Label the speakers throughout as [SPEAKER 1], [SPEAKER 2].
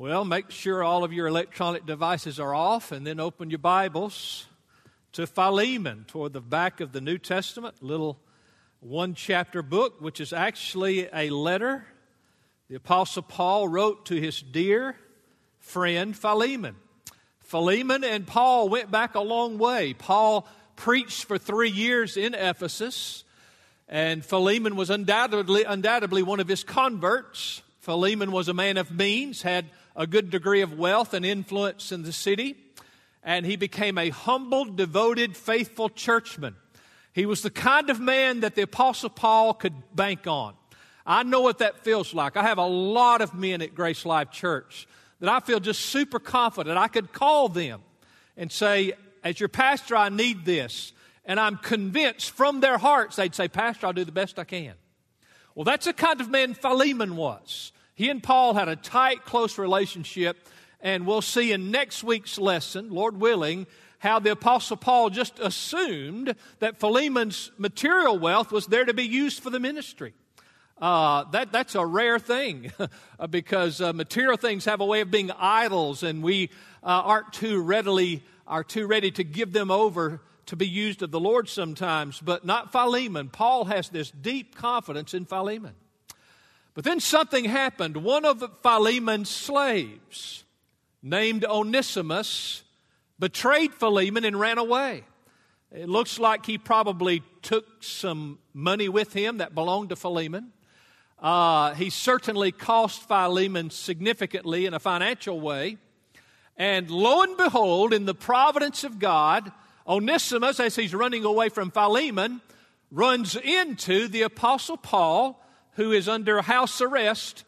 [SPEAKER 1] Well, make sure all of your electronic devices are off, and then open your Bibles to Philemon, toward the back of the New Testament, little one-chapter book, which is actually a letter the Apostle Paul wrote to his dear friend Philemon. Philemon and Paul went back a long way. Paul preached for 3 years in Ephesus, and Philemon was undoubtedly one of his converts. Philemon was a man of means, had a good degree of wealth and influence in the city, and he became a humble, devoted, faithful churchman. He was the kind of man that the Apostle Paul could bank on. I know what that feels like. I have a lot of men at Grace Life Church that I feel just super confident. I could call them and say, as your pastor, I need this. And I'm convinced from their hearts, they'd say, Pastor, I'll do the best I can. Well, that's the kind of man Philemon was. He and Paul had a tight, close relationship, and we'll see in next week's lesson, Lord willing, how the Apostle Paul just assumed that Philemon's material wealth was there to be used for the ministry. That's a rare thing because material things have a way of being idols, and we are too ready to give them over to be used of the Lord sometimes, but not Philemon. Paul has this deep confidence in Philemon. But then something happened. One of Philemon's slaves, named Onesimus, betrayed Philemon and ran away. It looks like he probably took some money with him that belonged to Philemon. He certainly cost Philemon significantly in a financial way. And lo and behold, in the providence of God, Onesimus, as he's running away from Philemon, runs into the Apostle Paul, who is under house arrest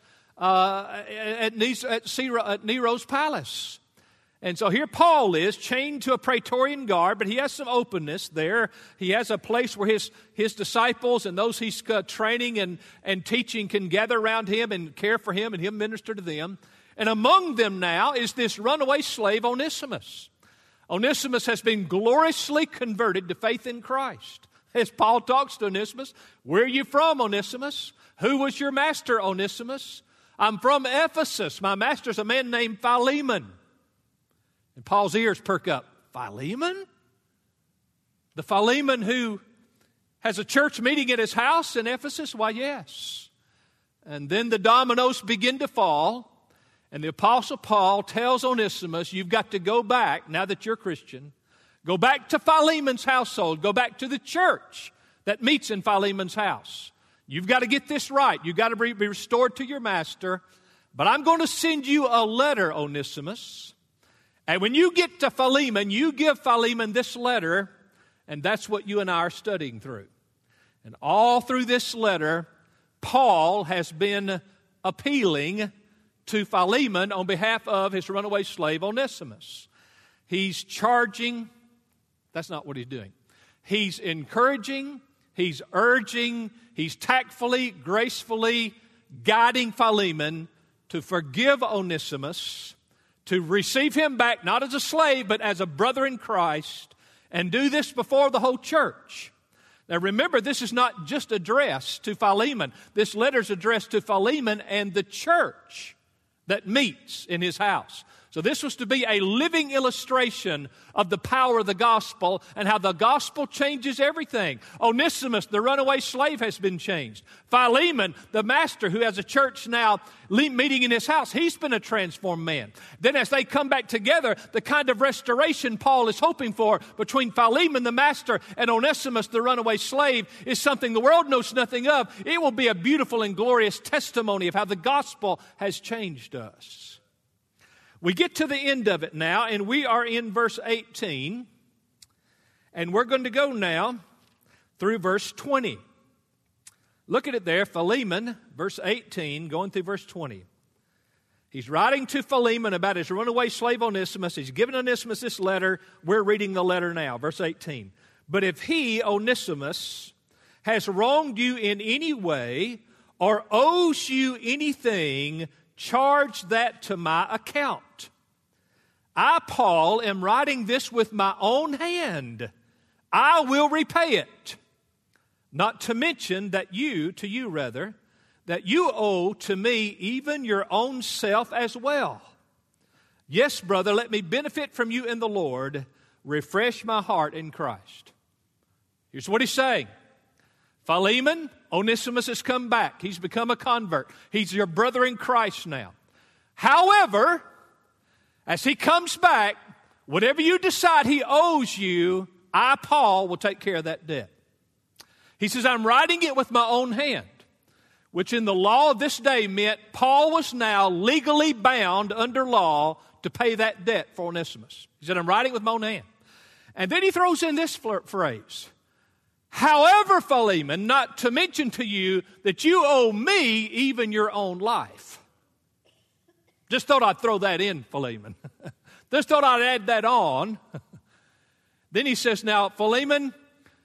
[SPEAKER 1] at Nero's palace. And so here Paul is, chained to a praetorian guard, but he has some openness there. He has a place where his disciples and those he's training and teaching can gather around him and care for him and him minister to them. And among them now is this runaway slave, Onesimus. Onesimus has been gloriously converted to faith in Christ. As Paul talks to Onesimus, where are you from, Onesimus? Who was your master, Onesimus? I'm from Ephesus. My master's a man named Philemon. And Paul's ears perk up. Philemon? The Philemon who has a church meeting at his house in Ephesus? Why, yes. And then the dominoes begin to fall. And the Apostle Paul tells Onesimus, you've got to go back, now that you're a Christian, go back to Philemon's household. Go back to the church that meets in Philemon's house. You've got to get this right. You've got to be restored to your master. But I'm going to send you a letter, Onesimus. And when you get to Philemon, you give Philemon this letter, and that's what you and I are studying through. And all through this letter, Paul has been appealing to Philemon on behalf of his runaway slave, Onesimus. He's charging, that's not what he's doing. He's encouraging, he's urging, he's tactfully, gracefully guiding Philemon to forgive Onesimus, to receive him back, not as a slave, but as a brother in Christ, and do this before the whole church. Now remember, this is not just addressed to Philemon. This letter is addressed to Philemon and the church that meets in his house. So this was to be a living illustration of the power of the gospel and how the gospel changes everything. Onesimus, the runaway slave, has been changed. Philemon, the master who has a church now meeting in his house, he's been a transformed man. Then as they come back together, the kind of restoration Paul is hoping for between Philemon, the master, and Onesimus, the runaway slave, is something the world knows nothing of. It will be a beautiful and glorious testimony of how the gospel has changed us. We get to the end of it now, and we are in verse 18, and we're going to go now through verse 20. Look at it there, Philemon, verse 18, going through verse 20. He's writing to Philemon about his runaway slave Onesimus. He's given Onesimus this letter. We're reading the letter now, verse 18. But if he, Onesimus, has wronged you in any way or owes you anything, charge that to my account. I, Paul, am writing this with my own hand. I will repay it. Not to mention that you owe to me even your own self as well. Yes, brother, let me benefit from you in the Lord. Refresh my heart in Christ. Here's what he's saying. Philemon, Onesimus has come back. He's become a convert. He's your brother in Christ now. However, as he comes back, whatever you decide he owes you, I, Paul, will take care of that debt. He says, I'm writing it with my own hand, which in the law of this day meant Paul was now legally bound under law to pay that debt for Onesimus. He said, I'm writing it with my own hand. And then he throws in this phrase, however, Philemon, not to mention to you that you owe me even your own life. Just thought I'd throw that in, Philemon. Just thought I'd add that on. Then he says, now, Philemon,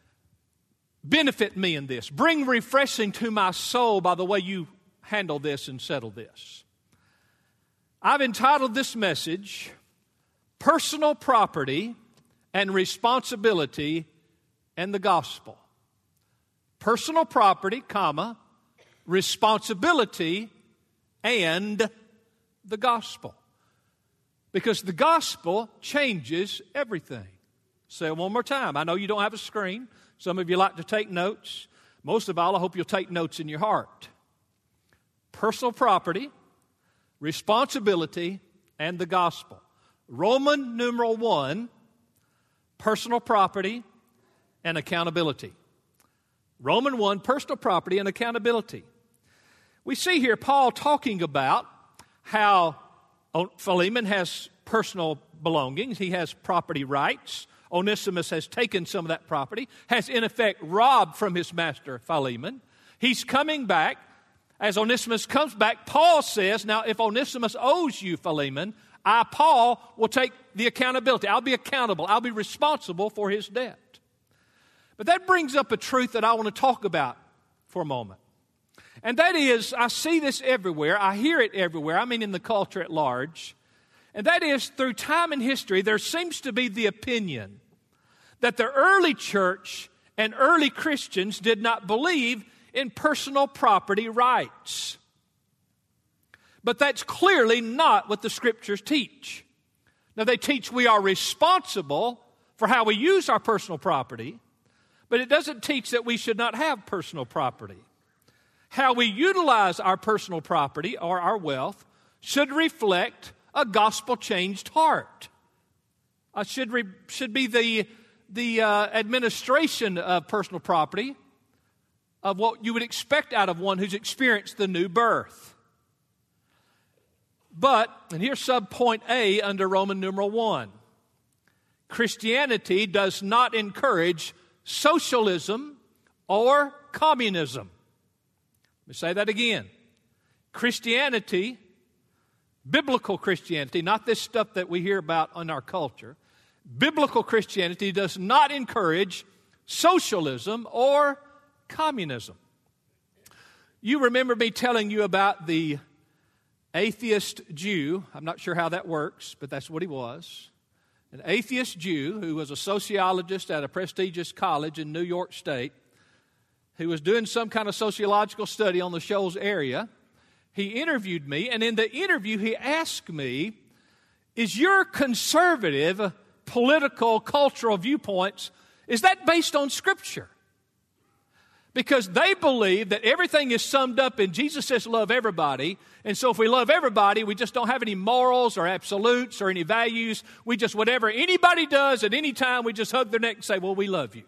[SPEAKER 1] benefit me in this. Bring refreshing to my soul by the way you handle this and settle this. I've entitled this message, Personal Property and Responsibility and the Gospel. Personal property, comma, responsibility, and the gospel. Because the gospel changes everything. Say it one more time. I know you don't have a screen. Some of you like to take notes. Most of all, I hope you'll take notes in your heart. Personal property, responsibility, and the gospel. Roman numeral 1, personal property and accountability. Roman 1, personal property and accountability. We see here Paul talking about how Philemon has personal belongings. He has property rights. Onesimus has taken some of that property, has in effect robbed from his master Philemon. He's coming back. As Onesimus comes back, Paul says, now if Onesimus owes you, Philemon, I, Paul, will take the accountability. I'll be accountable. I'll be responsible for his debt. But that brings up a truth that I want to talk about for a moment. And that is, I see this everywhere. I hear it everywhere. I mean in the culture at large. And that is, through time and history, there seems to be the opinion that the early church and early Christians did not believe in personal property rights. But that's clearly not what the Scriptures teach. Now, they teach we are responsible for how we use our personal property, but it doesn't teach that we should not have personal property. How we utilize our personal property or our wealth should reflect a gospel-changed heart. Should be the administration of personal property of what you would expect out of one who's experienced the new birth. But, and here's subpoint A under Roman numeral 1, Christianity does not encourage socialism or communism. Let me say that again. Christianity, biblical Christianity, not this stuff that we hear about in our culture, biblical Christianity does not encourage socialism or communism. You remember me telling you about the atheist Jew. I'm not sure how that works, but that's what he was. An atheist Jew who was a sociologist at a prestigious college in New York State, who was doing some kind of sociological study on the Shoals area. He interviewed me, and in the interview he asked me, is your conservative political, cultural viewpoints, is that based on Scripture? Because they believe that everything is summed up in Jesus says love everybody, and so if we love everybody, we just don't have any morals or absolutes or any values. We just, whatever anybody does at any time, we just hug their neck and say, well, we love you.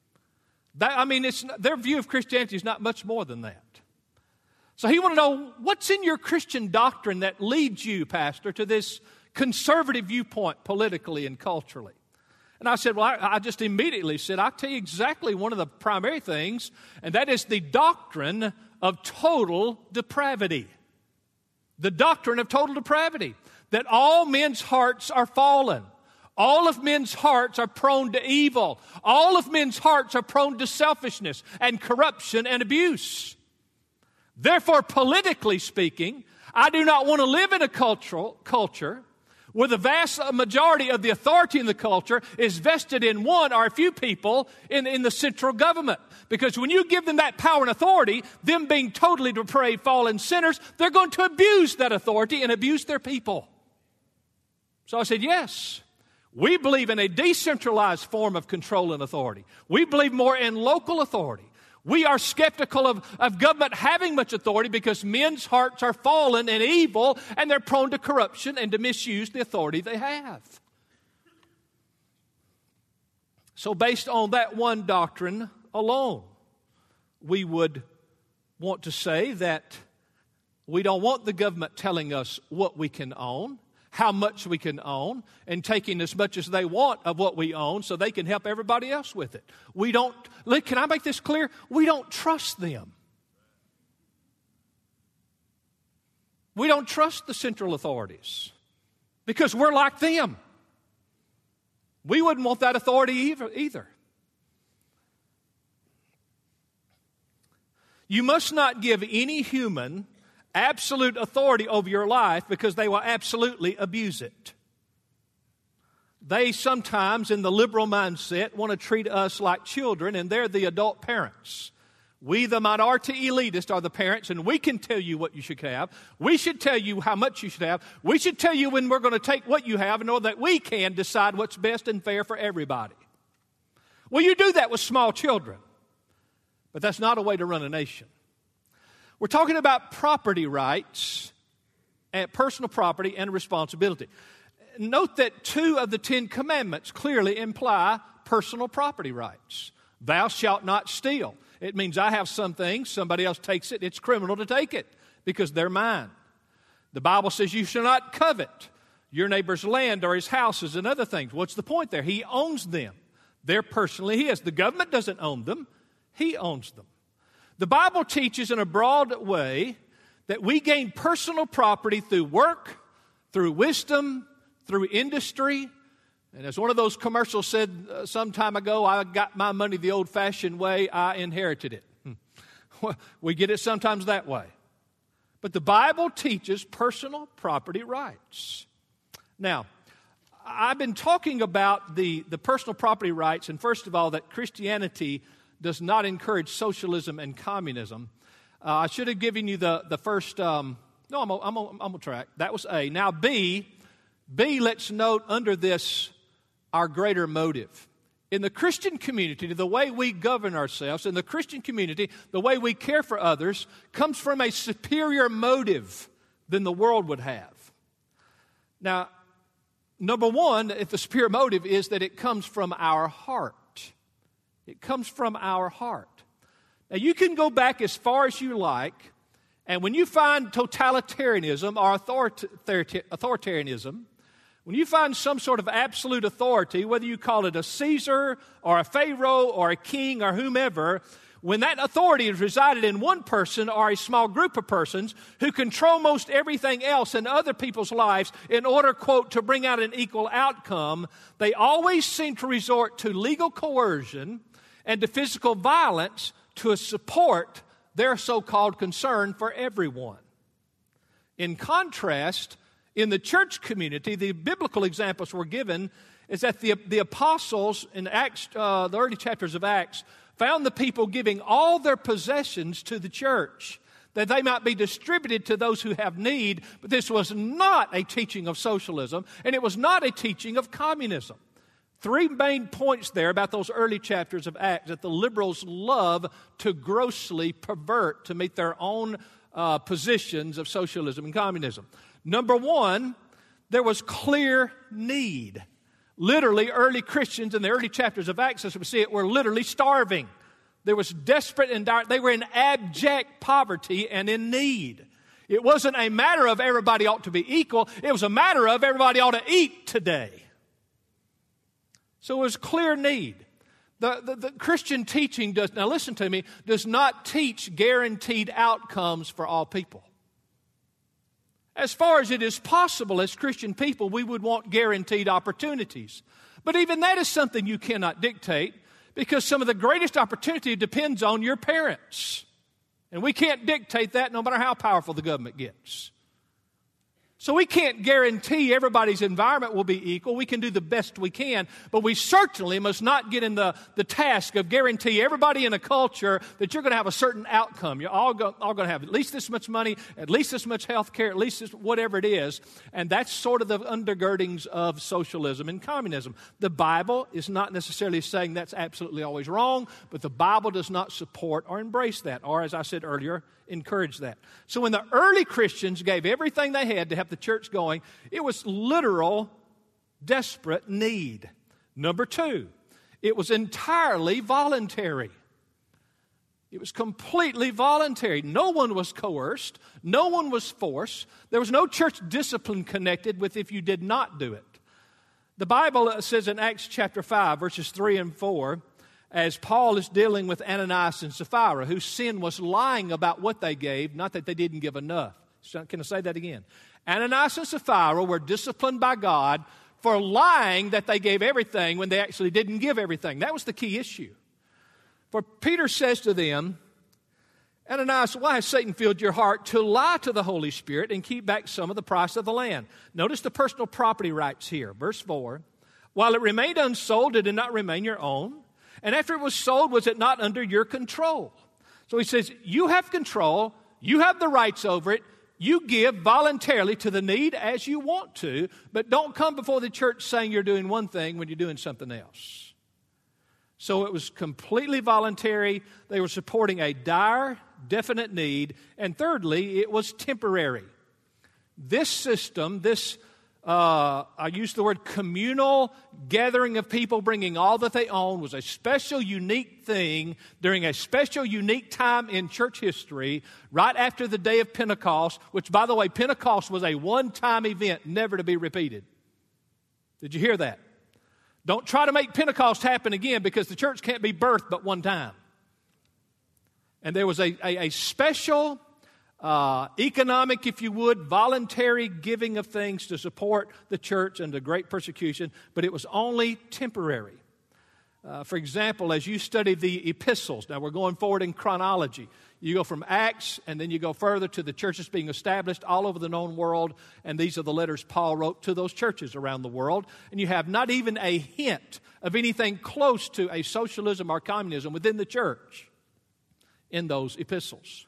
[SPEAKER 1] Their view of Christianity is not much more than that. So he wanted to know, what's in your Christian doctrine that leads you, Pastor, to this conservative viewpoint politically and culturally? And I said, well, I just immediately said, I'll tell you exactly one of the primary things, and that is the doctrine of total depravity. The doctrine of total depravity, that all men's hearts are fallen. All of men's hearts are prone to evil. All of men's hearts are prone to selfishness and corruption and abuse. Therefore, politically speaking, I do not want to live in a culture where the vast majority of the authority in the culture is vested in one or a few people in the central government. Because when you give them that power and authority, them being totally depraved, fallen sinners, they're going to abuse that authority and abuse their people. So I said, yes. We believe in a decentralized form of control and authority. We believe more in local authority. We are skeptical of government having much authority because men's hearts are fallen and evil, and they're prone to corruption and to misuse the authority they have. So based on that one doctrine alone, we would want to say that we don't want the government telling us what we can own, how much we can own, and taking as much as they want of what we own so they can help everybody else with it. We don't, can I make this clear? We don't trust them. We don't trust the central authorities because we're like them. We wouldn't want that authority either. You must not give any human absolute authority over your life because they will absolutely abuse it. They sometimes, in the liberal mindset, want to treat us like children, and they're the adult parents. We, the minority elitists, are the parents, and we can tell you what you should have. We should tell you how much you should have. We should tell you when we're going to take what you have in order that we can decide what's best and fair for everybody. Well, you do that with small children, but that's not a way to run a nation. We're talking about property rights, and personal property and responsibility. Note that 2 of the 10 commandments clearly imply personal property rights. Thou shalt not steal. It means I have some things, somebody else takes it, it's criminal to take it because they're mine. The Bible says you shall not covet your neighbor's land or his houses and other things. What's the point there? He owns them. They're personally his. The government doesn't own them. He owns them. The Bible teaches in a broad way that we gain personal property through work, through wisdom, through industry. And as one of those commercials said some time ago, I got my money the old-fashioned way, I inherited it. We get it sometimes that way. But the Bible teaches personal property rights. Now, I've been talking about the personal property rights, and first of all, that Christianity does not encourage socialism and communism. I should have given you the first, I'm on track. That was A. Now B, let's note under this our greater motive. In the Christian community, the way we govern ourselves, in the Christian community, the way we care for others comes from a superior motive than the world would have. Now, number one, if the superior motive is that it comes from our heart. It comes from our heart. Now, you can go back as far as you like, and when you find totalitarianism or authoritarianism, when you find some sort of absolute authority, whether you call it a Caesar or a Pharaoh or a king or whomever, when that authority is resided in one person or a small group of persons who control most everything else in other people's lives in order, quote, to bring out an equal outcome, they always seem to resort to legal coercion and to physical violence to support their so-called concern for everyone. In contrast, in the church community, the biblical examples were given is that the apostles in Acts, the early chapters of Acts, found the people giving all their possessions to the church that they might be distributed to those who have need. But this was not a teaching of socialism, and it was not a teaching of communism. 3 main points there about those early chapters of Acts that the liberals love to grossly pervert to meet their own positions of socialism and communism. Number one, there was clear need. Literally, early Christians in the early chapters of Acts, as we see it, were literally starving. There was desperate and dire. They were in abject poverty and in need. It wasn't a matter of everybody ought to be equal. It was a matter of everybody ought to eat today. So it was clear need. The Christian teaching does not teach guaranteed outcomes for all people. As far as it is possible as Christian people, we would want guaranteed opportunities. But even that is something you cannot dictate because some of the greatest opportunity depends on your parents. And we can't dictate that no matter how powerful the government gets. So we can't guarantee everybody's environment will be equal. We can do the best we can, but we certainly must not get in the task of guarantee everybody in a culture that you're going to have a certain outcome. You're all going to have at least this much money, at least this much health care, at least this, whatever it is. And that's sort of the undergirdings of socialism and communism. The Bible is not necessarily saying that's absolutely always wrong, but the Bible does not support or embrace that, or as I said earlier, encourage that. So when the early Christians gave everything they had to have the church going, it was literal, desperate need. Number two, it was entirely voluntary. It was completely voluntary. No one was coerced. No one was forced. There was no church discipline connected with if you did not do it. The Bible says in Acts chapter 5, verses 3 and 4, as Paul is dealing with Ananias and Sapphira, whose sin was lying about what they gave, not that they didn't give enough. Can I say that again? Ananias and Sapphira were disciplined by God for lying that they gave everything when they actually didn't give everything. That was the key issue. For Peter says to them, Ananias, why has Satan filled your heart to lie to the Holy Spirit and keep back some of the price of the land? Notice the personal property rights here. Verse 4, while it remained unsold, did it not remain your own? And after it was sold, was it not under your control? So he says, you have control, you have the rights over it, you give voluntarily to the need as you want to, but don't come before the church saying you're doing one thing when you're doing something else. So it was completely voluntary. They were supporting a dire, definite need. And thirdly, it was temporary. This system, I use the word communal gathering of people bringing all that they own, was a special, unique thing during a special, unique time in church history, right after the day of Pentecost, which, by the way, Pentecost was a one-time event, never to be repeated. Did you hear that? Don't try to make Pentecost happen again, because the church can't be birthed but one time. And there was a special economic, if you would, voluntary giving of things to support the church under great persecution, but it was only temporary. For example, as you study the epistles, now we're going forward in chronology. You go from Acts, and then you go further to the churches being established all over the known world, and these are the letters Paul wrote to those churches around the world. And you have not even a hint of anything close to a socialism or communism within the church in those epistles.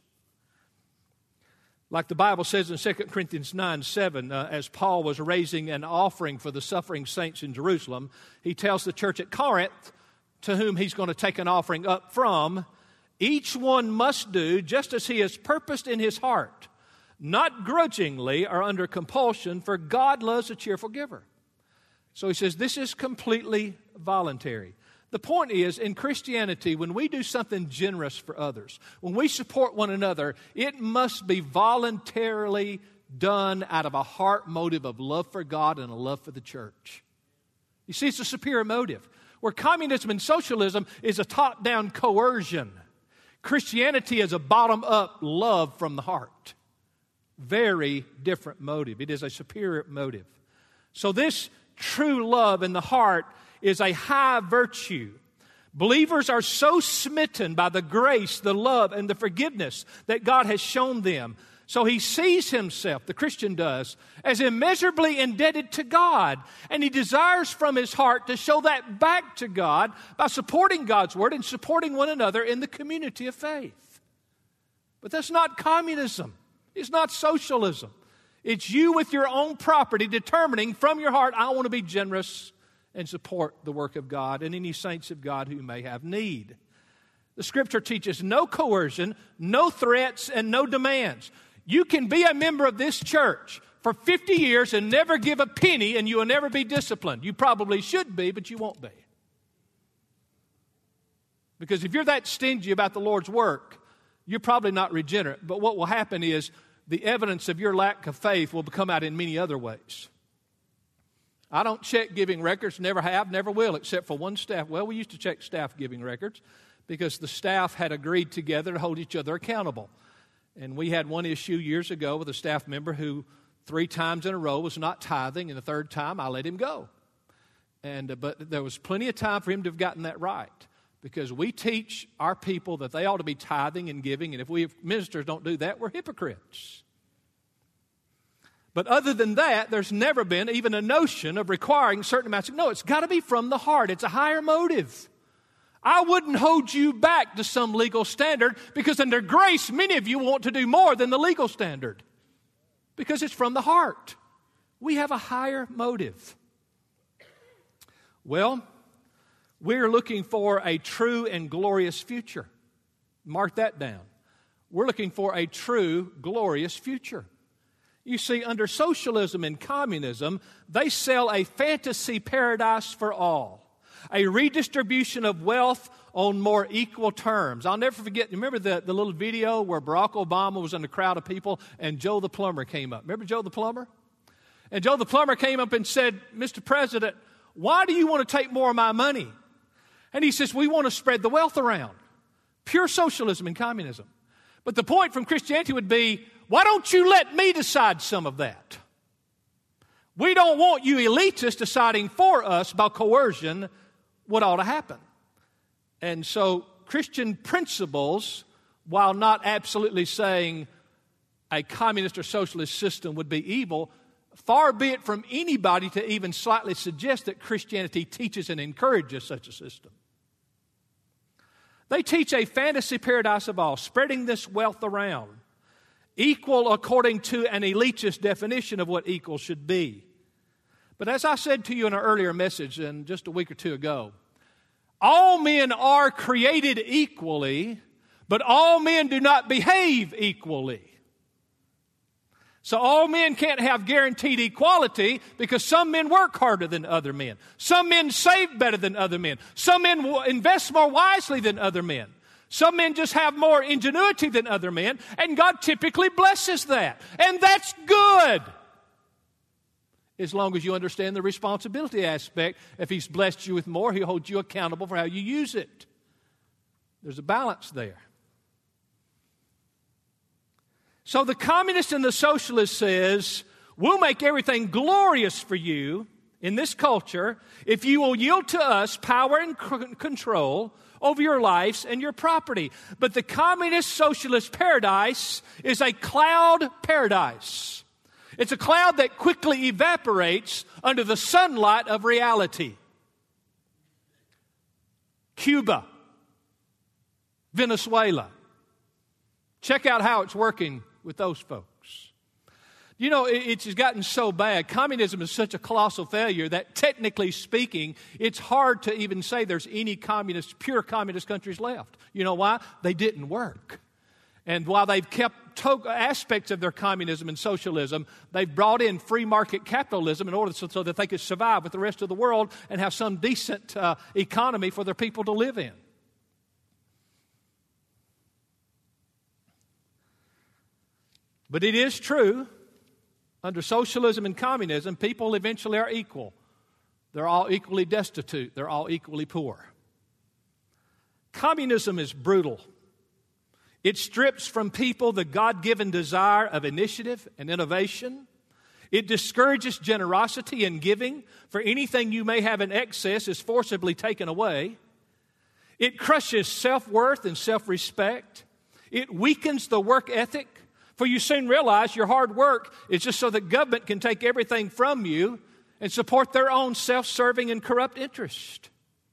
[SPEAKER 1] Like the Bible says in 2 Corinthians 9:7, as Paul was raising an offering for the suffering saints in Jerusalem, he tells the church at Corinth, to whom he's going to take an offering up from, each one must do just as he has purposed in his heart, not grudgingly or under compulsion, for God loves a cheerful giver. So he says this is completely voluntary. The point is, in Christianity, when we do something generous for others, when we support one another, it must be voluntarily done out of a heart motive of love for God and a love for the church. You see, it's a superior motive. Where communism and socialism is a top-down coercion, Christianity is a bottom-up love from the heart. Very different motive. It is a superior motive. So this true love in the heart is a high virtue. Believers are so smitten by the grace, the love, and the forgiveness that God has shown them. So he sees himself, the Christian does, as immeasurably indebted to God. And he desires from his heart to show that back to God by supporting God's word and supporting one another in the community of faith. But that's not communism. It's not socialism. It's you with your own property determining from your heart, I want to be generous and support the work of God and any saints of God who may have need. The Scripture teaches no coercion, no threats, and no demands. You can be a member of this church for 50 years and never give a penny, and you will never be disciplined. You probably should be, but you won't be. Because if you're that stingy about the Lord's work, you're probably not regenerate. But what will happen is the evidence of your lack of faith will come out in many other ways. I don't check giving records, never have, never will, except for one staff. Well, we used to check staff giving records because the staff had agreed together to hold each other accountable. And we had one issue years ago with a staff member who 3 times in a row was not tithing, and the third time I let him go. But there was plenty of time for him to have gotten that right, because we teach our people that they ought to be tithing and giving, and if we ministers don't do that, we're hypocrites. But other than that, there's never been even a notion of requiring certain amounts. No, it's got to be from the heart. It's a higher motive. I wouldn't hold you back to some legal standard because under grace, many of you want to do more than the legal standard because it's from the heart. We have a higher motive. Well, we're looking for a true and glorious future. Mark that down. We're looking for a true, glorious future. You see, under socialism and communism, they sell a fantasy paradise for all. A redistribution of wealth on more equal terms. I'll never forget, remember the little video where Barack Obama was in a crowd of people and Joe the plumber came up? Remember Joe the plumber? And Joe the plumber came up and said, Mr. President, why do you want to take more of my money? And he says, we want to spread the wealth around. Pure socialism and communism. But the point from Christianity would be, why don't you let me decide some of that? We don't want you elitists deciding for us by coercion what ought to happen. And so Christian principles, while not absolutely saying a communist or socialist system would be evil, far be it from anybody to even slightly suggest that Christianity teaches and encourages such a system. They teach a fantasy paradise of all, spreading this wealth around, equal according to an elitist definition of what equal should be. But as I said to you in an earlier message, and just a week or two ago, all men are created equally, but all men do not behave equally. So all men can't have guaranteed equality because some men work harder than other men. Some men save better than other men. Some men invest more wisely than other men. Some men just have more ingenuity than other men, and God typically blesses that. And that's good, as long as you understand the responsibility aspect. If He's blessed you with more, He'll hold you accountable for how you use it. There's a balance there. So the communist and the socialist says, we'll make everything glorious for you in this culture if you will yield to us power and control over your lives and your property. But the communist socialist paradise is a cloud paradise. It's a cloud that quickly evaporates under the sunlight of reality. Cuba, Venezuela. Check out how it's working with those folks. You know, it's gotten so bad. Communism is such a colossal failure that technically speaking, it's hard to even say there's any pure communist countries left. You know why? They didn't work. And while they've kept aspects of their communism and socialism, they've brought in free market capitalism in order so that they could survive with the rest of the world and have some decent economy for their people to live in. But it is true, under socialism and communism, people eventually are equal. They're all equally destitute. They're all equally poor. Communism is brutal. It strips from people the God-given desire of initiative and innovation. It discourages generosity and giving, for anything you may have in excess is forcibly taken away. It crushes self-worth and self-respect. It weakens the work ethic. For you soon realize your hard work is just so that government can take everything from you and support their own self-serving and corrupt interest.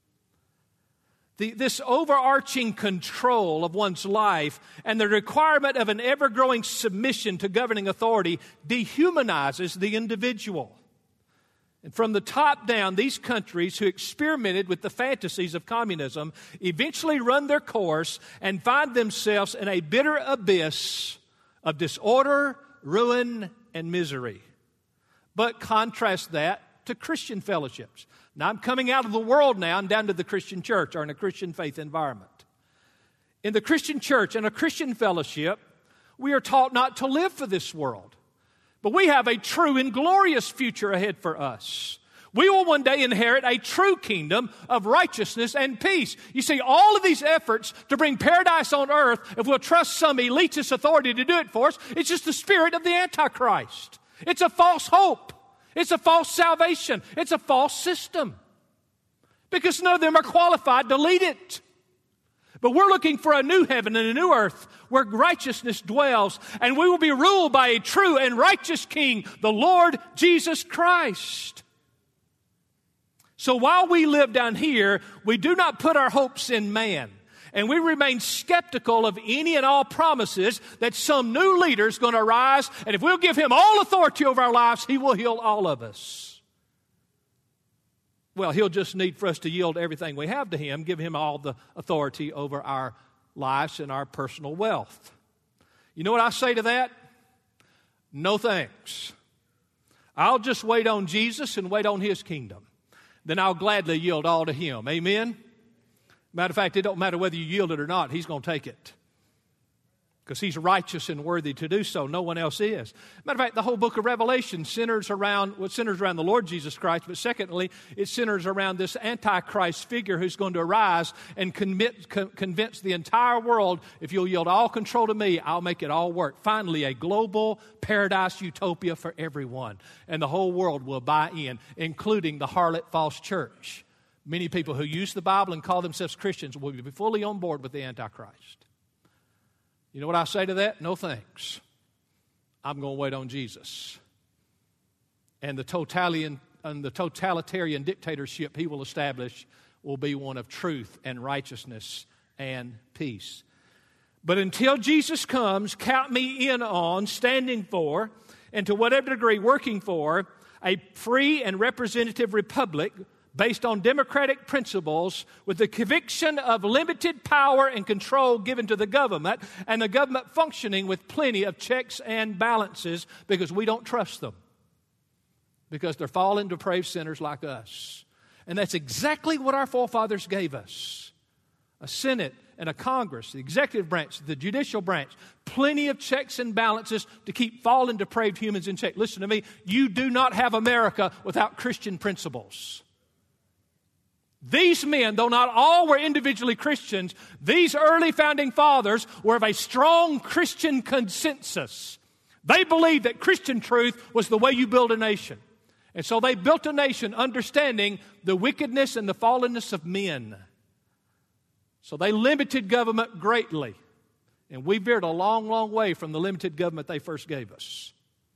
[SPEAKER 1] This overarching control of one's life and the requirement of an ever-growing submission to governing authority dehumanizes the individual. And from the top down, these countries who experimented with the fantasies of communism eventually run their course and find themselves in a bitter abyss of disorder, ruin, and misery. But contrast that to Christian fellowships. Now, I'm coming out of the world now and down to the Christian church or in a Christian faith environment. In the Christian church and a Christian fellowship, we are taught not to live for this world. But we have a true and glorious future ahead for us. We will one day inherit a true kingdom of righteousness and peace. You see, all of these efforts to bring paradise on earth, if we'll trust some elitist authority to do it for us, it's just the spirit of the Antichrist. It's a false hope. It's a false salvation. It's a false system. Because none of them are qualified to lead it. But we're looking for a new heaven and a new earth where righteousness dwells, and we will be ruled by a true and righteous King, the Lord Jesus Christ. So while we live down here, we do not put our hopes in man, and we remain skeptical of any and all promises that some new leader is going to arise, and if we'll give him all authority over our lives, he will heal all of us. Well, he'll just need for us to yield everything we have to him, give him all the authority over our lives and our personal wealth. You know what I say to that? No thanks. I'll just wait on Jesus and wait on his kingdom. Then I'll gladly yield all to him. Amen? Matter of fact, it don't matter whether you yield it or not. He's going to take it. Because he's righteous and worthy to do so. No one else is. Matter of fact, the whole book of Revelation centers around the Lord Jesus Christ, but secondly, it centers around this Antichrist figure who's going to arise and convince the entire world, if you'll yield all control to me, I'll make it all work. Finally, a global paradise utopia for everyone. And the whole world will buy in, including the harlot false church. Many people who use the Bible and call themselves Christians will be fully on board with the Antichrist. You know what I say to that? No thanks. I'm going to wait on Jesus. And the totalitarian dictatorship he will establish will be one of truth and righteousness and peace. But until Jesus comes, count me in on standing for, and to whatever degree working for, a free and representative republic based on democratic principles with the conviction of limited power and control given to the government, and the government functioning with plenty of checks and balances because we don't trust them. Because they're fallen, depraved sinners like us. And that's exactly what our forefathers gave us. A Senate and a Congress, the executive branch, the judicial branch, plenty of checks and balances to keep fallen, depraved humans in check. Listen to me, you do not have America without Christian principles. These men, though not all were individually Christians, these early founding fathers were of a strong Christian consensus. They believed that Christian truth was the way you build a nation. And so they built a nation understanding the wickedness and the fallenness of men. So they limited government greatly. And we veered a long, long way from the limited government they first gave us.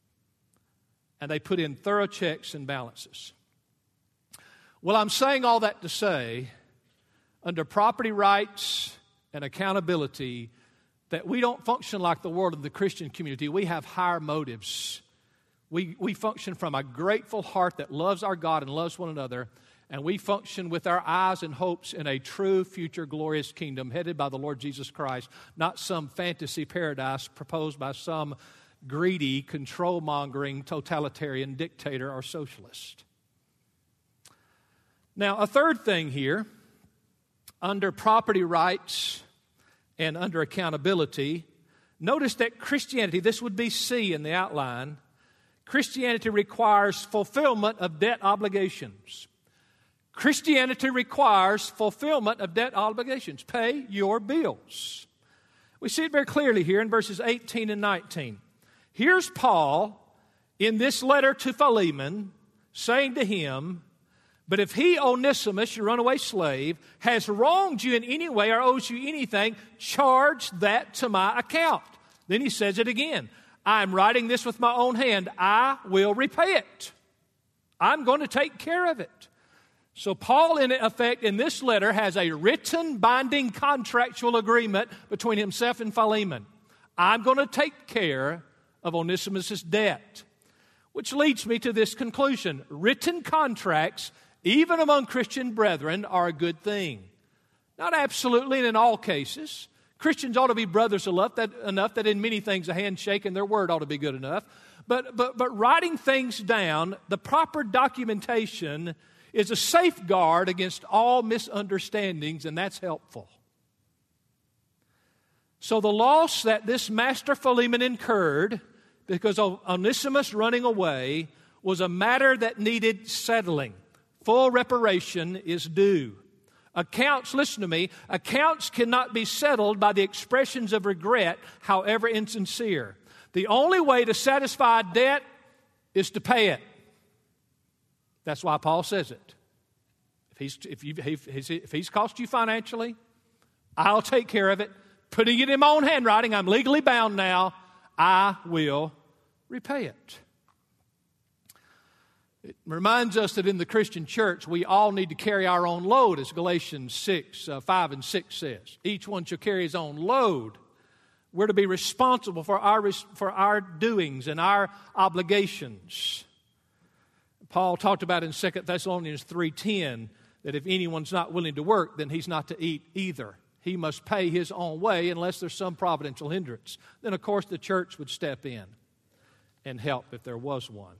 [SPEAKER 1] And they put in thorough checks and balances. Well, I'm saying all that to say, under property rights and accountability, that we don't function like the world of the Christian community. We have higher motives. We function from a grateful heart that loves our God and loves one another, and we function with our eyes and hopes in a true future glorious kingdom headed by the Lord Jesus Christ, not some fantasy paradise proposed by some greedy, control-mongering, totalitarian dictator or socialist. Now, a third thing here, under property rights and under accountability, notice that Christianity, this would be C in the outline, Christianity requires fulfillment of debt obligations. Christianity requires fulfillment of debt obligations. Pay your bills. We see it very clearly here in verses 18 and 19. Here's Paul in this letter to Philemon saying to him, but if he, Onesimus, your runaway slave, has wronged you in any way or owes you anything, charge that to my account. Then he says it again. I'm writing this with my own hand. I will repay it. I'm going to take care of it. So Paul, in effect, in this letter, has a written, binding, contractual agreement between himself and Philemon. I'm going to take care of Onesimus' debt. Which leads me to this conclusion. Written contracts, even among Christian brethren, are a good thing. Not absolutely and in all cases. Christians ought to be brothers enough that in many things a handshake and their word ought to be good enough. But writing things down, the proper documentation is a safeguard against all misunderstandings, and that's helpful. So the loss that this master Philemon incurred because of Onesimus running away was a matter that needed settling. Full reparation is due. Accounts, listen to me, accounts cannot be settled by the expressions of regret, however insincere. The only way to satisfy debt is to pay it. That's why Paul says it. If he's cost you financially, I'll take care of it. Putting it in my own handwriting, I'm legally bound now. I will repay it. It reminds us that in the Christian church, we all need to carry our own load, as Galatians 5 and 6 says. Each one shall carry his own load. We're to be responsible for our doings and our obligations. Paul talked about in 2 Thessalonians 3:10 that if anyone's not willing to work, then he's not to eat either. He must pay his own way unless there's some providential hindrance. Then, of course, the church would step in and help if there was one.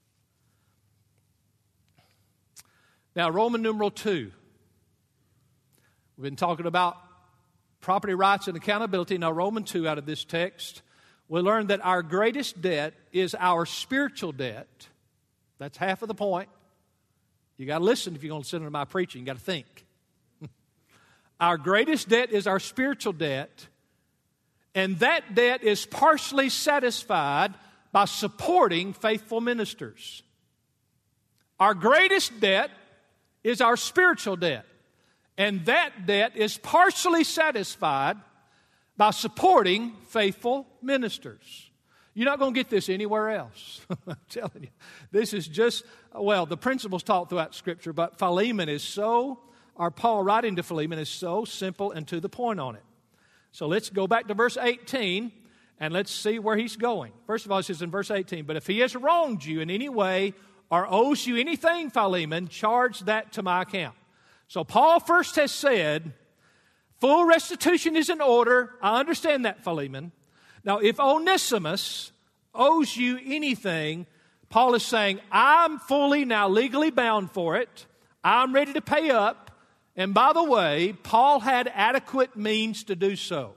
[SPEAKER 1] Now, Roman numeral 2. We've been talking about property rights and accountability. Now, Roman 2 out of this text, we learn that our greatest debt is our spiritual debt. That's half of the point. You got to listen if you're going to listen to my preaching. You got to think. Our greatest debt is our spiritual debt, and that debt is partially satisfied by supporting faithful ministers. Our greatest debt is our spiritual debt, and that debt is partially satisfied by supporting faithful ministers. You're not going to get this anywhere else. I'm telling you. This is just, the principles taught throughout Scripture, but Philemon is so, or Paul writing to Philemon is so simple and to the point on it. So let's go back to verse 18, and let's see where he's going. First of all, it says in verse 18, but if he has wronged you in any way or owes you anything, Philemon, charge that to my account. So Paul first has said, full restitution is in order. I understand that, Philemon. Now, if Onesimus owes you anything, Paul is saying, I'm fully now legally bound for it. I'm ready to pay up. And by the way, Paul had adequate means to do so.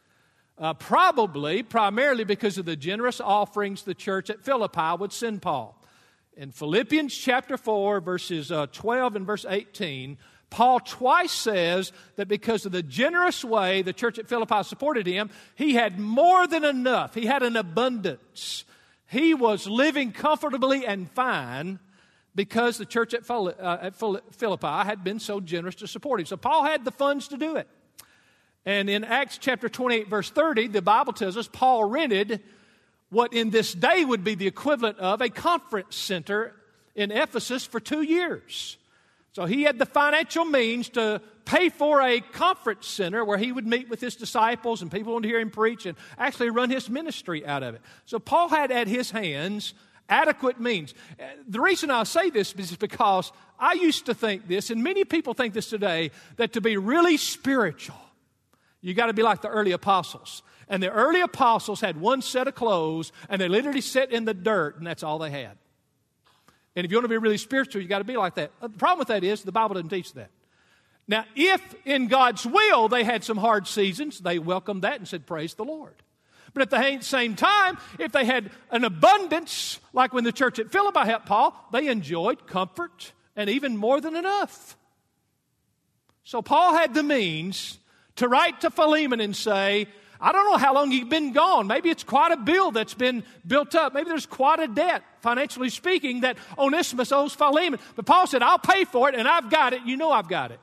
[SPEAKER 1] Primarily because of the generous offerings the church at Philippi would send Paul. In Philippians chapter 4, verses 12 and verse 18, Paul twice says that because of the generous way the church at Philippi supported him, he had more than enough. He had an abundance. He was living comfortably and fine because the church at Philippi had been so generous to support him. So Paul had the funds to do it. And in Acts chapter 28, verse 30, the Bible tells us Paul rented what in this day would be the equivalent of a conference center in Ephesus for 2 years. So he had the financial means to pay for a conference center where he would meet with his disciples and people wanted to hear him preach and actually run his ministry out of it. So Paul had at his hands adequate means. The reason I say this is because I used to think this, and many people think this today, that to be really spiritual, you got to be like the early apostles. And the early apostles had one set of clothes, and they literally sat in the dirt, and that's all they had. And if you want to be really spiritual, you got to be like that. The problem with that is the Bible doesn't teach that. Now, if in God's will they had some hard seasons, they welcomed that and said, praise the Lord. But at the same time, if they had an abundance, like when the church at Philippi helped Paul, they enjoyed comfort and even more than enough. So Paul had the means to write to Philemon and say, I don't know how long you've been gone. Maybe it's quite a bill that's been built up. Maybe there's quite a debt, financially speaking, that Onesimus owes Philemon. But Paul said, I'll pay for it, and I've got it. You know I've got it.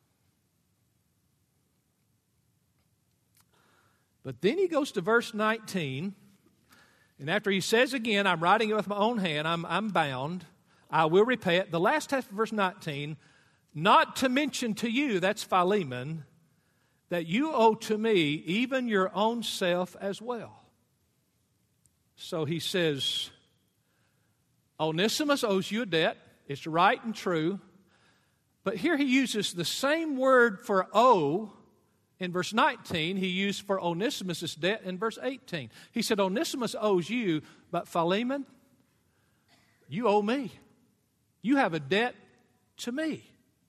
[SPEAKER 1] But then he goes to verse 19, and after he says again, I'm writing it with my own hand, I'm bound, I will repay it. The last half of verse 19, not to mention to you, that's Philemon, that you owe to me even your own self as well. So he says, Onesimus owes you a debt. It's right and true. But here he uses the same word for owe in verse 19 he used for Onesimus' debt in verse 18. He said, Onesimus owes you, but Philemon, you owe me. You have a debt to me.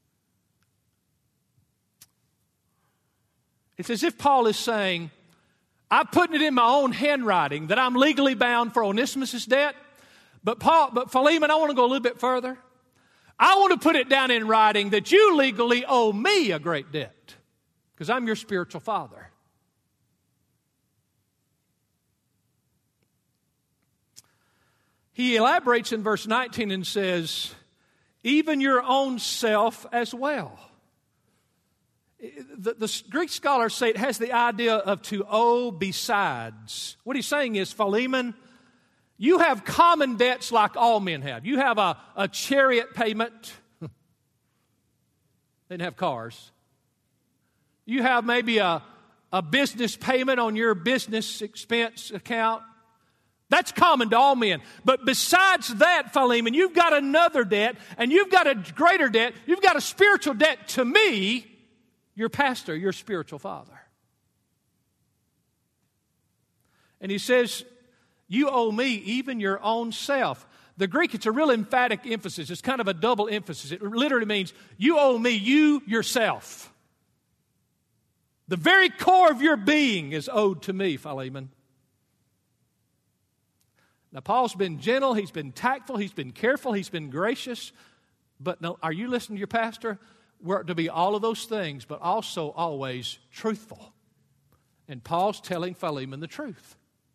[SPEAKER 1] It's as if Paul is saying, I'm putting it in my own handwriting that I'm legally bound for Onesimus' debt. But Philemon, I want to go a little bit further. I want to put it down in writing that you legally owe me a great debt because I'm your spiritual father. He elaborates in verse 19 and says, even your own self as well. The Greek scholars say it has the idea of to owe besides. What he's saying is, Philemon, you have common debts like all men have. You have a chariot payment. They didn't have cars. You have maybe a business payment on your business expense account. That's common to all men. But besides that, Philemon, you've got another debt, and you've got a greater debt. You've got a spiritual debt to me, your pastor, your spiritual father. And he says, you owe me even your own self. The Greek, it's a real emphatic emphasis. It's kind of a double emphasis. It literally means, you owe me, you yourself. The very core of your being is owed to me, Philemon. Now, Paul's been gentle, he's been tactful, he's been careful, he's been gracious. But no, are you listening to your pastor? We're to be all of those things, but also always truthful. And Paul's telling Philemon the truth.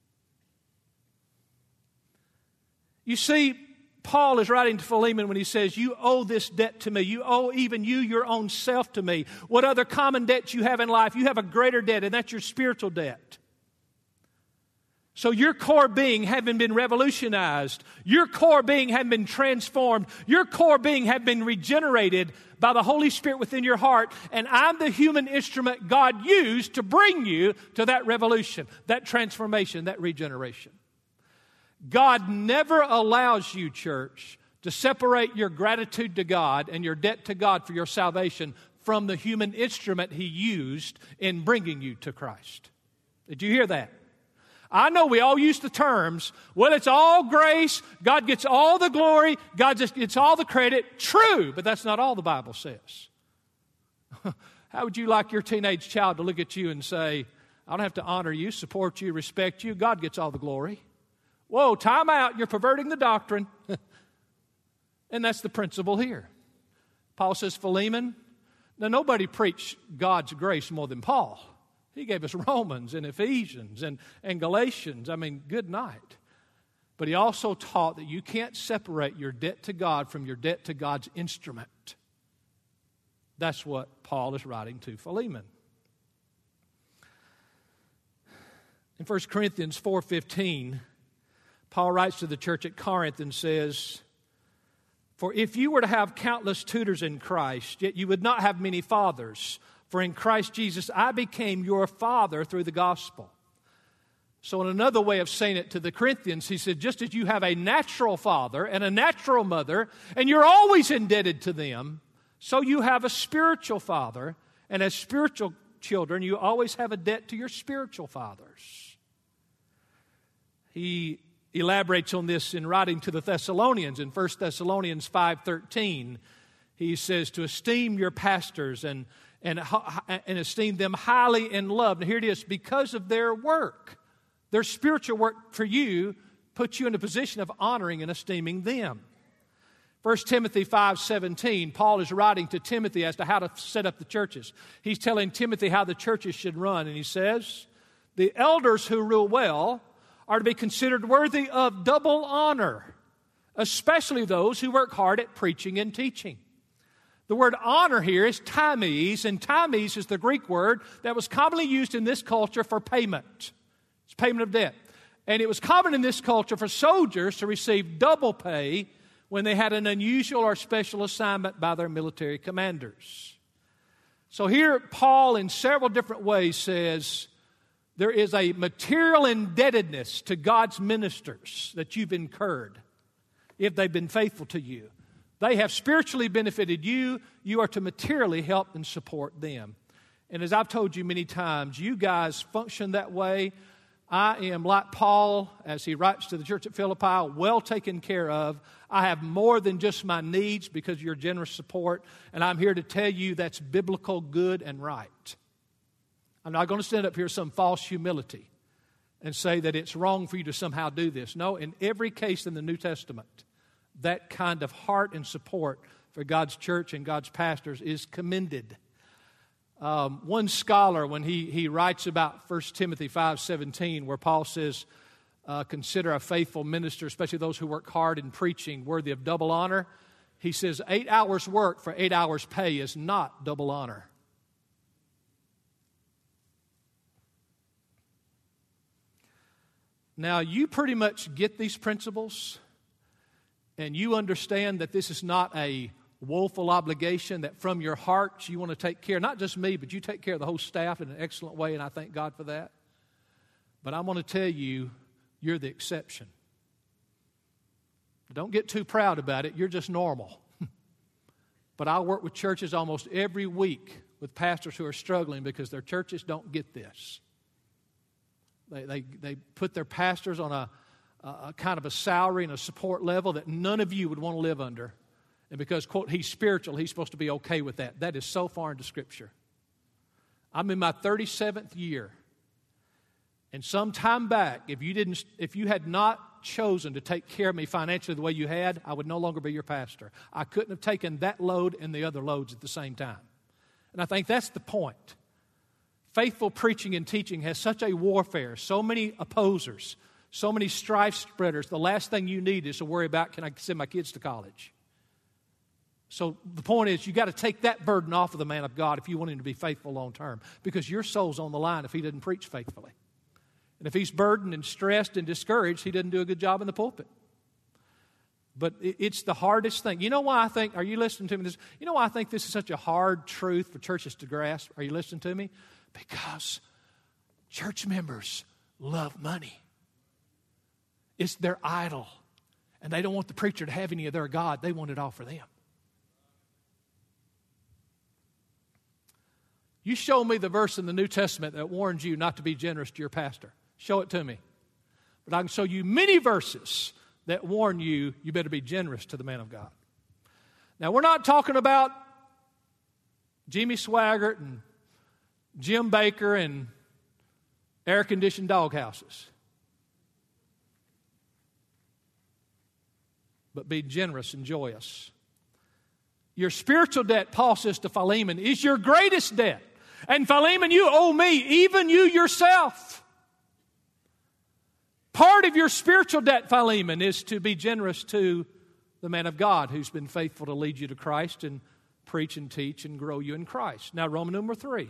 [SPEAKER 1] You see, Paul is writing to Philemon when he says, you owe this debt to me. You owe even you your own self to me. What other common debts you have in life? You have a greater debt, and that's your spiritual debt. So your core being having been revolutionized, your core being having been transformed, your core being having been regenerated by the Holy Spirit within your heart, and I'm the human instrument God used to bring you to that revolution, that transformation, that regeneration. God never allows you, church, to separate your gratitude to God and your debt to God for your salvation from the human instrument He used in bringing you to Christ. Did you hear that? I know we all use the terms, well, it's all grace, God gets all the glory, God just gets all the credit. True, but that's not all the Bible says. How would you like your teenage child to look at you and say, I don't have to honor you, support you, respect you, God gets all the glory? Whoa, time out, you're perverting the doctrine. And that's the principle here. Paul says, Philemon, now nobody preached God's grace more than Paul. He gave us Romans and Ephesians and Galatians. I mean, good night. But he also taught that you can't separate your debt to God from your debt to God's instrument. That's what Paul is writing to Philemon. In 1 Corinthians 4:15, Paul writes to the church at Corinth and says, for if you were to have countless tutors in Christ, yet you would not have many fathers. For in Christ Jesus, I became your father through the gospel. So in another way of saying it to the Corinthians, he said, just as you have a natural father and a natural mother, and you're always indebted to them, so you have a spiritual father, and as spiritual children, you always have a debt to your spiritual fathers. He elaborates on this in writing to the Thessalonians in 1 Thessalonians 5:13. He says to esteem your pastors and esteem them highly in love. And here it is, because of their work. Their spiritual work for you puts you in a position of honoring and esteeming them. 1 Timothy 5:17, Paul is writing to Timothy as to how to set up the churches. He's telling Timothy how the churches should run. And he says, the elders who rule well are to be considered worthy of double honor, especially those who work hard at preaching and teaching. The word honor here is times, and times is the Greek word that was commonly used in this culture for payment. It's payment of debt. And it was common in this culture for soldiers to receive double pay when they had an unusual or special assignment by their military commanders. So here Paul in several different ways says there is a material indebtedness to God's ministers that you've incurred if they've been faithful to you. They have spiritually benefited you. You are to materially help and support them. And as I've told you many times, you guys function that way. I am like Paul, as he writes to the church at Philippi, well taken care of. I have more than just my needs because of your generous support. And I'm here to tell you that's biblical, good, and right. I'm not going to stand up here with some false humility and say that it's wrong for you to somehow do this. No, in every case in the New Testament, that kind of heart and support for God's church and God's pastors is commended. One scholar, when he writes about 1 Timothy 5:17, where Paul says, consider a faithful minister, especially those who work hard in preaching, worthy of double honor, he says 8 hours work for 8 hours pay is not double honor. Now, you pretty much get these principles, and you understand that this is not a woeful obligation, that from your heart you want to take care, not just me, but you take care of the whole staff in an excellent way, and I thank God for that. But I want to tell you, you're the exception. Don't get too proud about it. You're just normal. But I work with churches almost every week with pastors who are struggling because their churches don't get this. They put their pastors on a kind of a salary and a support level that none of you would want to live under. And because, quote, he's spiritual, he's supposed to be okay with that. That is so foreign to Scripture. I'm in my 37th year. And some time back, if you had not chosen to take care of me financially the way you had, I would no longer be your pastor. I couldn't have taken that load and the other loads at the same time. And I think that's the point. Faithful preaching and teaching has such a warfare, so many opposers, so many strife spreaders. The last thing you need is to worry about, can I send my kids to college? So the point is, you got to take that burden off of the man of God if you want him to be faithful long term, because your soul's on the line if he doesn't preach faithfully. And if he's burdened and stressed and discouraged, he doesn't do a good job in the pulpit. But it's the hardest thing. You know why I think, are you listening to me? You know why I think this is such a hard truth for churches to grasp? Are you listening to me? Because church members love money. It's their idol. And they don't want the preacher to have any of their God. They want it all for them. You show me the verse in the New Testament that warns you not to be generous to your pastor. Show it to me. But I can show you many verses that warn you, you better be generous to the man of God. Now, we're not talking about Jimmy Swaggart and Jim Baker and air-conditioned doghouses. But be generous and joyous. Your spiritual debt, Paul says to Philemon, is your greatest debt. And Philemon, you owe me, even you yourself. Part of your spiritual debt, Philemon, is to be generous to the man of God who's been faithful to lead you to Christ and preach and teach and grow you in Christ. Now, Roman number 3.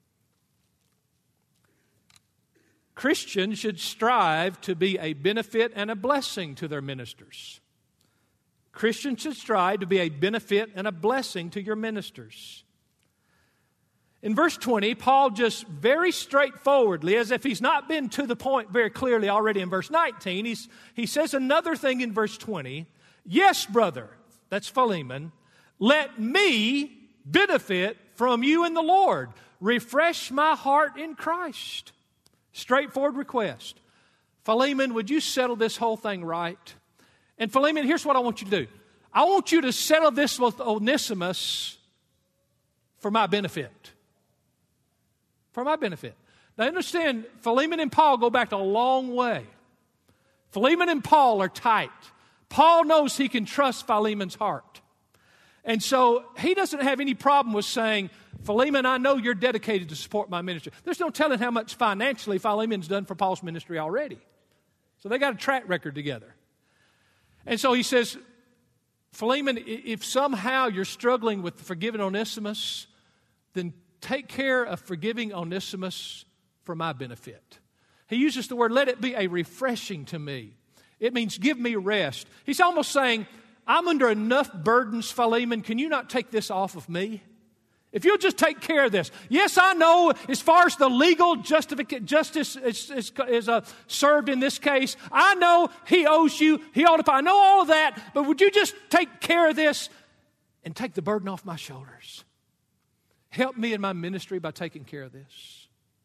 [SPEAKER 1] Christians should strive to be a benefit and a blessing to their ministers. Christians should strive to be a benefit and a blessing to your ministers. In verse 20, Paul just very straightforwardly, as if he's not been to the point very clearly already in verse 19, he says another thing in verse 20. Yes, brother, that's Philemon, let me benefit from you in the Lord. Refresh my heart in Christ. Straightforward request. Philemon, would you settle this whole thing right? And Philemon, here's what I want you to do. I want you to settle this with Onesimus for my benefit. For my benefit. Now understand, Philemon and Paul go back a long way. Philemon and Paul are tight. Paul knows he can trust Philemon's heart. And so he doesn't have any problem with saying, Philemon, I know you're dedicated to support my ministry. There's no telling how much financially Philemon's done for Paul's ministry already. So they got a track record together. And so he says, Philemon, if somehow you're struggling with forgiving Onesimus, then take care of forgiving Onesimus for my benefit. He uses the word, let it be a refreshing to me. It means give me rest. He's almost saying, I'm under enough burdens, Philemon. Can you not take this off of me? If you'll just take care of this. Yes, I know as far as the legal justice is served in this case, I know he owes you, he ought to pay. I know all of that, but would you just take care of this and take the burden off my shoulders? Help me in my ministry by taking care of this.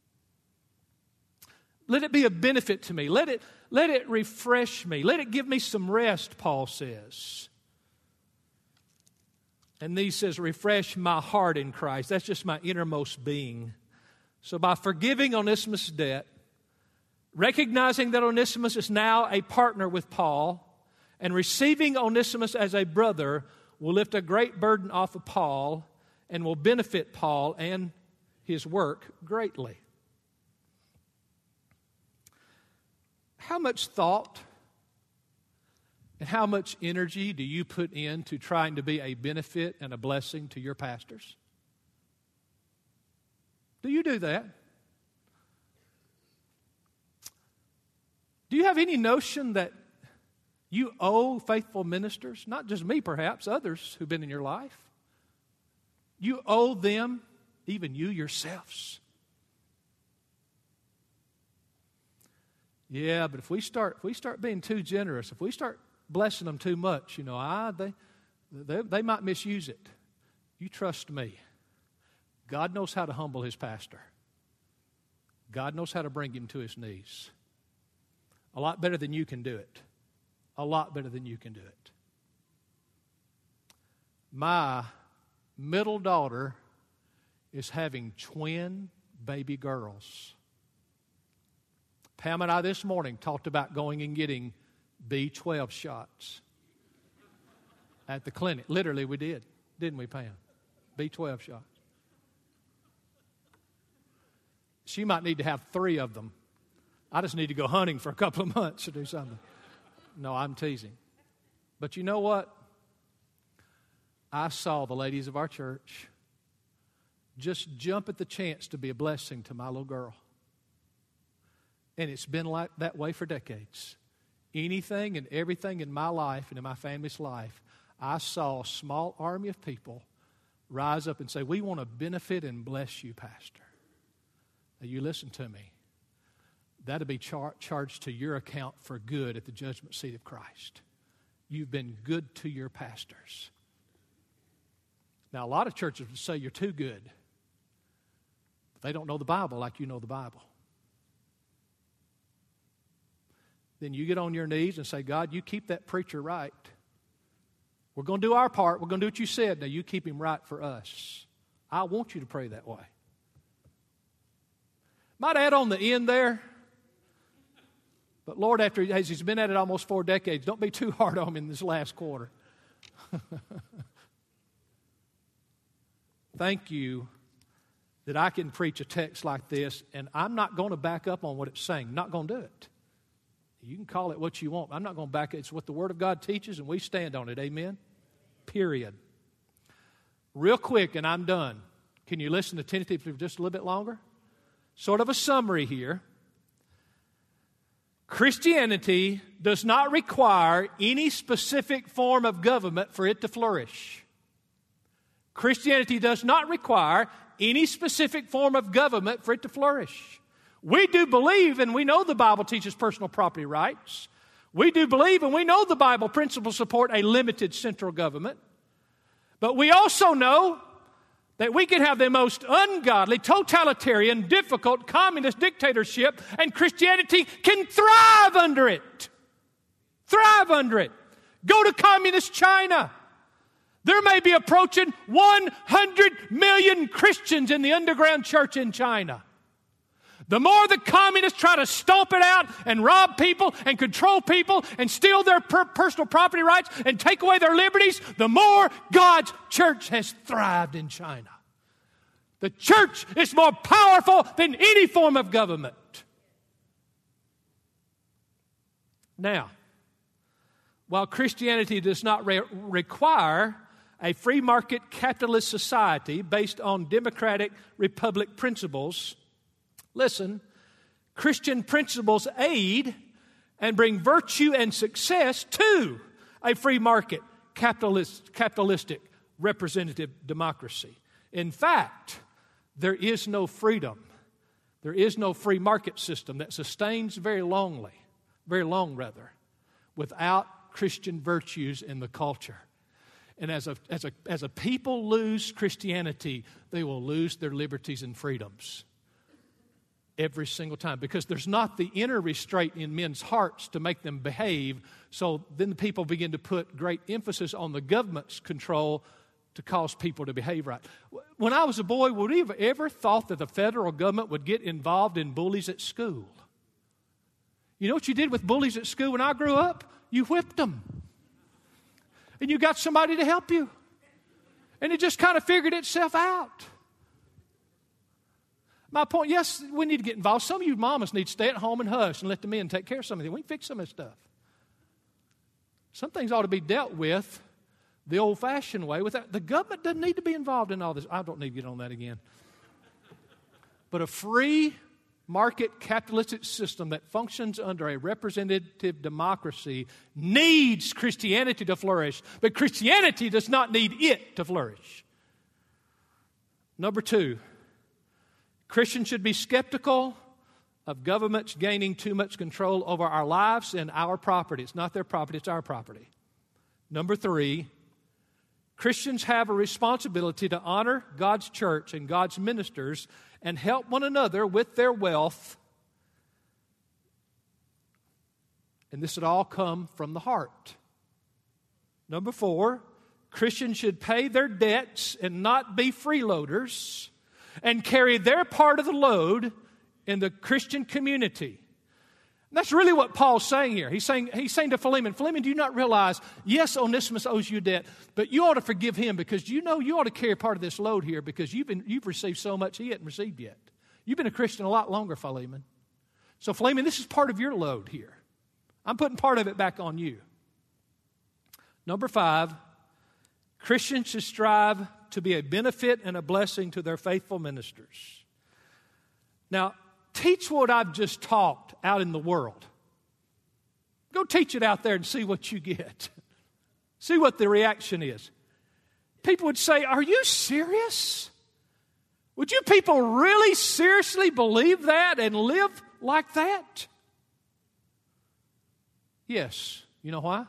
[SPEAKER 1] Let it be a benefit to me. Let it refresh me. Let it give me some rest, Paul says. And he says, refresh my heart in Christ. That's just my innermost being. So by forgiving Onesimus' debt, recognizing that Onesimus is now a partner with Paul, and receiving Onesimus as a brother will lift a great burden off of Paul and will benefit Paul and his work greatly. How much thought and how much energy do you put into trying to be a benefit and a blessing to your pastors? Do you do that? Do you have any notion that you owe faithful ministers, not just me perhaps, others who've been in your life? You owe them, even you yourselves. Yeah, but if we start being too generous, if we start blessing them too much, they might misuse it. You trust me. God knows how to humble His pastor. God knows how to bring him to his knees. A lot better than you can do it. A lot better than you can do it. My middle daughter is having twin baby girls. Pam and I this morning talked about going and getting B12 shots at the clinic. Literally, we did. Didn't we, Pam? B12 shots. She might need to have 3 of them. I just need to go hunting for a couple of months to do something. No, I'm teasing. But you know what? I saw the ladies of our church just jump at the chance to be a blessing to my little girl. And it's been like that way for decades. Anything and everything in my life and in my family's life, I saw a small army of people rise up and say, we want to benefit and bless you, Pastor. Now, you listen to me. That'll be charged to your account for good at the judgment seat of Christ. You've been good to your pastors. Now, a lot of churches would say you're too good. But they don't know the Bible like you know the Bible. Then you get on your knees and say, God, you keep that preacher right. We're going to do our part. We're going to do what you said. Now, you keep him right for us. I want you to pray that way. Might add on the end there. But Lord, as he's been at it almost 4 decades, don't be too hard on him in this last quarter. Thank you that I can preach a text like this, and I'm not going to back up on what it's saying. I'm not going to do it. You can call it what you want. I'm not going to back it. It's what the Word of God teaches, and we stand on it. Amen? Period. Real quick, and I'm done. Can you listen attentively for just a little bit longer? Sort of a summary here. Christianity does not require any specific form of government for it to flourish. Christianity does not require any specific form of government for it to flourish. We do believe, and we know the Bible teaches personal property rights. We do believe, and we know the Bible principles support a limited central government. But we also know that we can have the most ungodly, totalitarian, difficult, communist dictatorship, and Christianity can thrive under it. Thrive under it. Go to communist China. There may be approaching 100 million Christians in the underground church in China. The more the communists try to stomp it out and rob people and control people and steal their personal property rights and take away their liberties, the more God's church has thrived in China. The church is more powerful than any form of government. Now, while Christianity does not require a free market capitalist society based on democratic republic principles, listen, Christian principles aid and bring virtue and success to a free market, capitalistic, representative democracy. In fact, there is no freedom. There is no free market system that sustains very long, without Christian virtues in the culture. And as a people lose Christianity, they will lose their liberties and freedoms. Every single time, because there's not the inner restraint in men's hearts to make them behave, so then the people begin to put great emphasis on the government's control to cause people to behave right. When I was a boy, would we have ever thought that the federal government would get involved in bullies at school? You know what you did with bullies at school when I grew up? You whipped them. And you got somebody to help you. And it just kind of figured itself out. My point, yes, we need to get involved. Some of you mamas need to stay at home and hush and let the men take care of some of it. We can fix some of this stuff. Some things ought to be dealt with the old-fashioned way. The government doesn't need to be involved in all this. I don't need to get on that again. But a free market capitalistic system that functions under a representative democracy needs Christianity to flourish, but Christianity does not need it to flourish. Number 2, Christians should be skeptical of governments gaining too much control over our lives and our property. It's not their property, it's our property. Number 3, Christians have a responsibility to honor God's church and God's ministers and help one another with their wealth. And this would all come from the heart. Number 4, Christians should pay their debts and not be freeloaders and carry their part of the load in the Christian community. And that's really what Paul's saying here. He's saying to Philemon, Philemon, do you not realize, yes, Onesimus owes you a debt, but you ought to forgive him because you know you ought to carry part of this load here because you've received so much he hadn't received yet. You've been a Christian a lot longer, Philemon. So, Philemon, this is part of your load here. I'm putting part of it back on you. Number 5, Christians should strive to be a benefit and a blessing to their faithful ministers. Now, teach what I've just taught out in the world. Go teach it out there and see what you get. See what the reaction is. People would say, are you serious? Would you people really seriously believe that and live like that? Yes. You know why?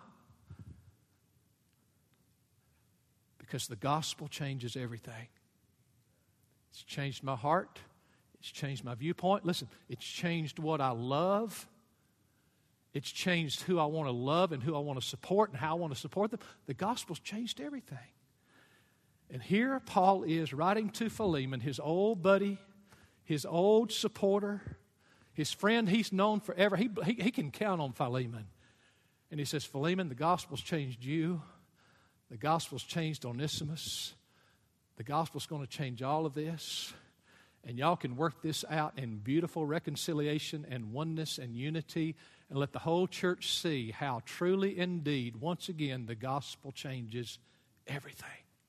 [SPEAKER 1] Because the gospel changes everything. It's changed my heart. It's changed my viewpoint. Listen, it's changed what I love. It's changed who I want to love and who I want to support and how I want to support them. The gospel's changed everything. And here Paul is writing to Philemon, his old buddy, his old supporter, his friend he's known forever. He can count on Philemon. And he says, Philemon, the gospel's changed you. The gospel's changed Onesimus. The gospel's going to change all of this. And y'all can work this out in beautiful reconciliation and oneness and unity and let the whole church see how truly indeed, once again, the gospel changes everything.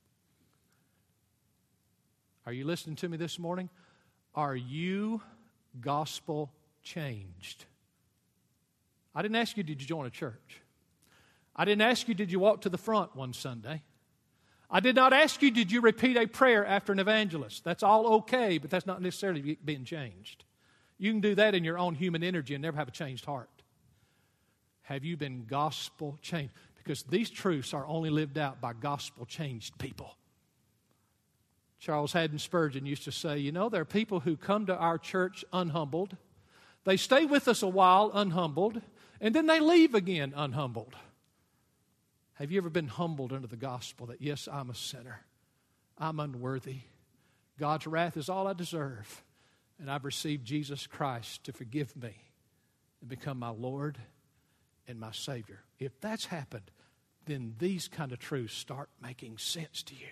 [SPEAKER 1] Are you listening to me this morning? Are you gospel changed? I didn't ask you, did you join a church? I didn't ask you, did you walk to the front one Sunday? I did not ask you, did you repeat a prayer after an evangelist? That's all okay, but that's not necessarily being changed. You can do that in your own human energy and never have a changed heart. Have you been gospel changed? Because these truths are only lived out by gospel changed people. Charles Haddon Spurgeon used to say, you know, there are people who come to our church unhumbled. They stay with us a while unhumbled, and then they leave again unhumbled. Have you ever been humbled under the gospel that, yes, I'm a sinner. I'm unworthy. God's wrath is all I deserve. And I've received Jesus Christ to forgive me and become my Lord and my Savior. If that's happened, then these kind of truths start making sense to you.